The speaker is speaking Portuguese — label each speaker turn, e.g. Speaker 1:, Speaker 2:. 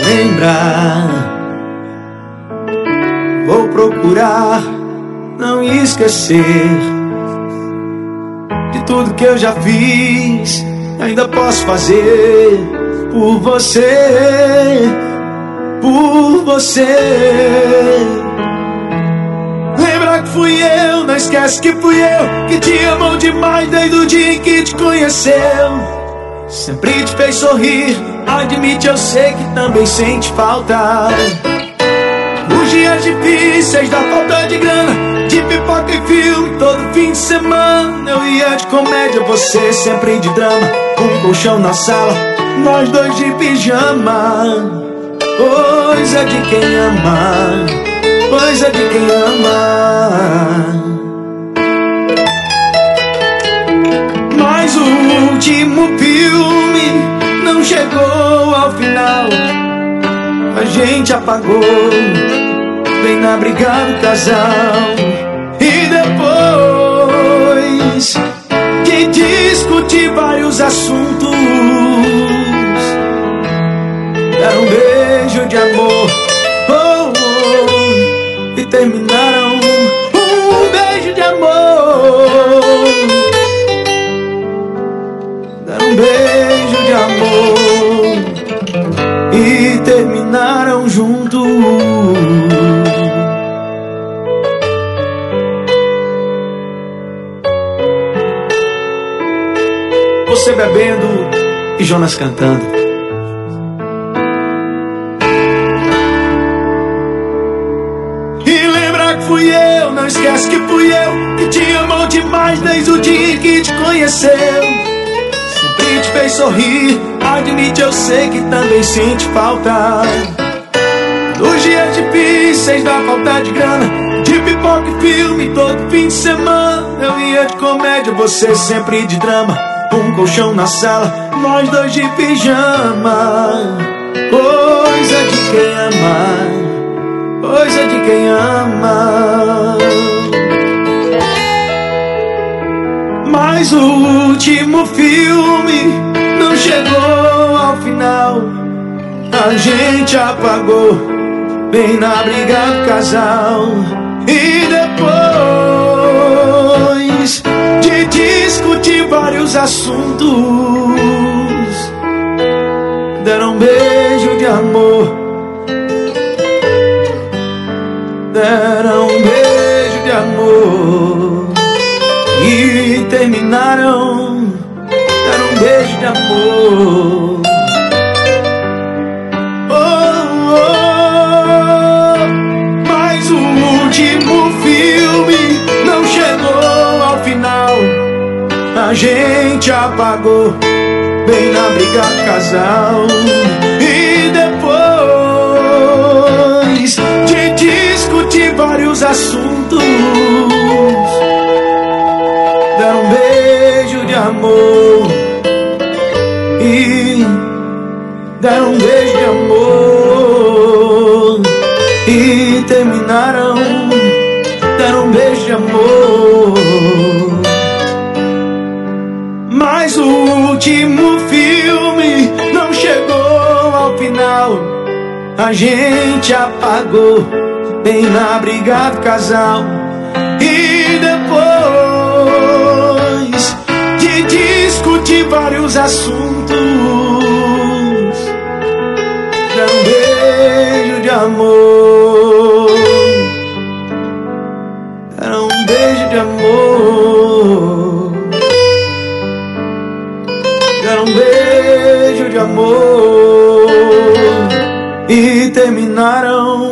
Speaker 1: lembrar. Vou procurar não esquecer de tudo que eu já fiz, ainda posso fazer por você, por você. Lembra que fui eu, não esquece que fui eu que te amou demais desde o dia em que te conheceu. Sempre te fez sorrir, admite, eu sei que também sente falta. Os dias difíceis da falta de grana, de pipoca e filme todo fim de semana. Eu ia de comédia, você sempre de drama. Um colchão na sala, nós dois de pijama. Coisa de quem ama, coisa de quem ama. Mas o último filme não chegou ao final. A gente apagou bem na briga do casal. E depois de discutir vários assuntos, deram um beijo de amor, oh, oh, e terminaram um beijo de amor. Deram um beijo de amor e terminaram juntos. Você bebendo e Jonas cantando. E lembra que fui eu, não esquece que fui eu que te amou demais desde o dia que te conheceu. Sempre te fez sorrir, admite, eu sei que também sente falta. Nos dias difíceis da falta de grana, de pipoca e filme todo fim de semana. Eu ia de comédia, você sempre de drama. Um colchão na sala, nós dois de pijama. Coisa de quem ama, coisa de quem ama. Mas o último filme não chegou ao final. A gente apagou bem na briga do casal. E depois de discutir vários assuntos, deram um beijo de amor. Deram um beijo de amor e terminaram. Deram um beijo de amor. Oh, oh, mas o último filme não chegou ao final. A gente apagou bem na briga do casal. E depois de discutir vários assuntos, deram um beijo de amor e deram um beijo de amor e terminaram. Deram um beijo de amor. Mas o último filme não chegou ao final. A gente apagou bem na briga do casal. E depois de discutir vários assuntos, deram um beijo de amor. Deram um beijo de amor. Deram um beijo de amor e terminaram.